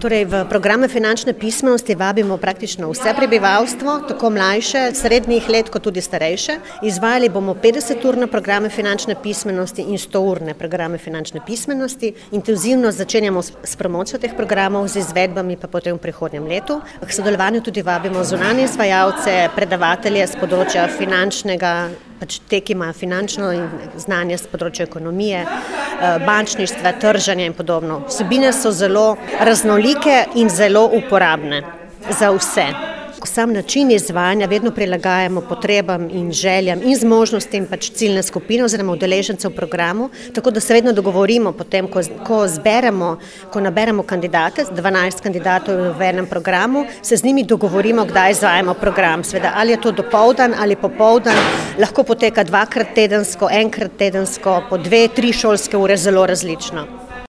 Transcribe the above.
Torej, v programe finančne pismenosti vabimo praktično vse prebivalstvo, tako mlajše, srednjih let, kot tudi starejše. Izvajali bomo 50-urne programe finančne pismenosti in 100-urne programe finančne pismenosti. Intenzivno začenjamo s promocijo teh programov, z izvedbami pa potem v prihodnjem letu. K sodelovanju tudi vabimo zunanje izvajalce, predavatelje z področja finančnega, te, ki imajo finančno znanje z področja ekonomije, bančništva, trženja in podobno. Vsebine so zelo raznolike in zelo uporabne za vse. Sam način izvajanja vedno prilagajamo potrebam in željam in zmožnostim ciljne skupine oziroma udeležencev v programu, tako da se vedno dogovorimo potem, ko naberemo kandidate, 12 kandidatov v enem programu, se z njimi dogovorimo, kdaj izvajamo program. Seveda, ali je to dopoldan ali popoldan, lahko poteka 2-krat tedensko, 1-krat tedensko, po 2-3 šolske ure, zelo različno.